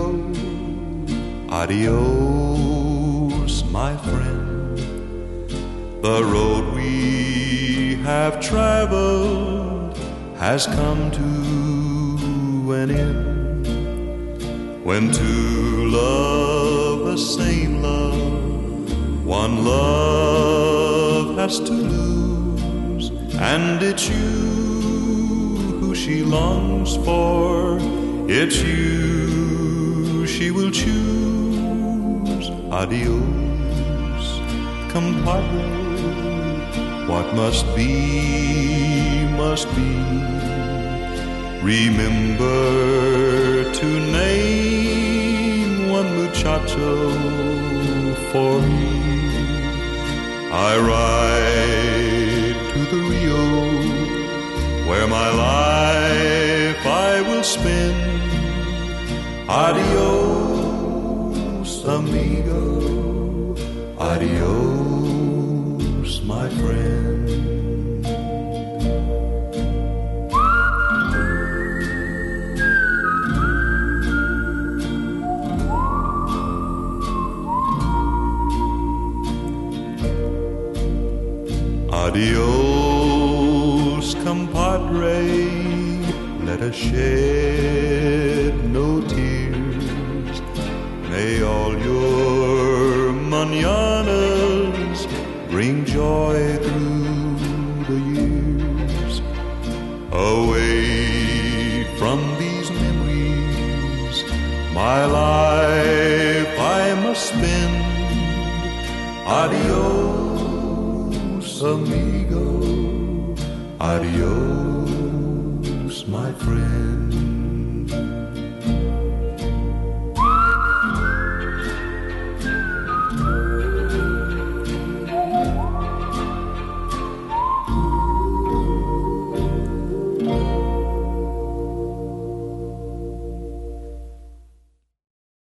go. Adios, my friend. The road we have traveled has come to an end. When two love the same love, one love has to lose, and it's you who she longs for. It's you she will choose. Adios, compadre. What must be, must be. Remember to name one muchacho for me. I ride to the Rio, where my life I will spend. Adios, amigo. Adios, my friend. Adios, compadre. Let us shed no tears. May all your mañanas bring joy through the years. Away from these memories, my life I must spend. Adios, amigo. Adios, my friend.